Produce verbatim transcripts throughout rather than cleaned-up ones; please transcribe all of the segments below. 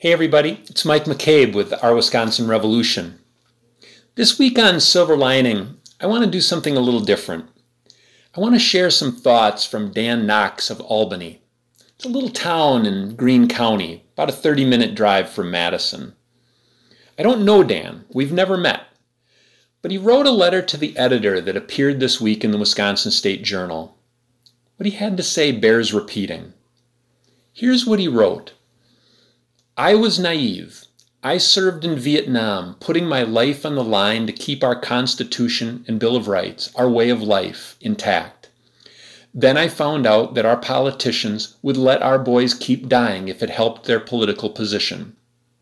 Hey everybody, it's Mike McCabe with Our Wisconsin Revolution. This week on Silver Lining, I want to do something a little different. I want to share some thoughts from Dan Knox of Albany. It's a little town in Greene County, about a thirty minute drive from Madison. I don't know Dan, we've never met, but he wrote a letter to the editor that appeared this week in the Wisconsin State Journal. What he had to say bears repeating. Here's what he wrote. I was naive. I served in Vietnam, putting my life on the line to keep our Constitution and Bill of Rights, our way of life, intact. Then I found out that our politicians would let our boys keep dying if it helped their political position.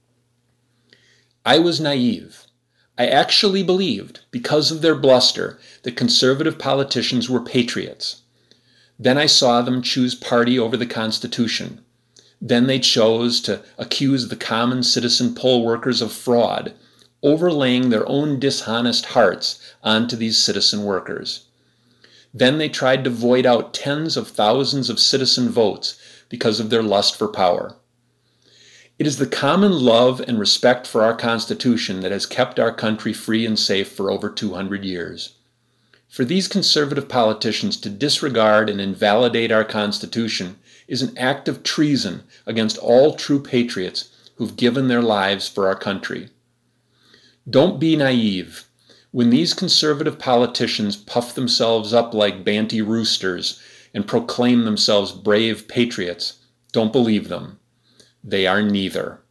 I was naive. I actually believed, because of their bluster, that conservative politicians were patriots. Then I saw them choose party over the Constitution. Then they chose to accuse the common citizen poll workers of fraud, overlaying their own dishonest hearts onto these citizen workers. Then they tried to void out tens of thousands of citizen votes because of their lust for power. It is the common love and respect for our Constitution that has kept our country free and safe for over two hundred years. For these conservative politicians to disregard and invalidate our Constitution is an act of treason against all true patriots who've given their lives for our country. Don't be naive. When these conservative politicians puff themselves up like banty roosters and proclaim themselves brave patriots, don't believe them. They are neither.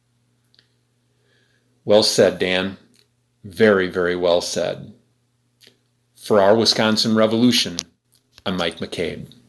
Well said, Dan. Very, very well said. For Our Wisconsin Revolution, I'm Mike McCabe.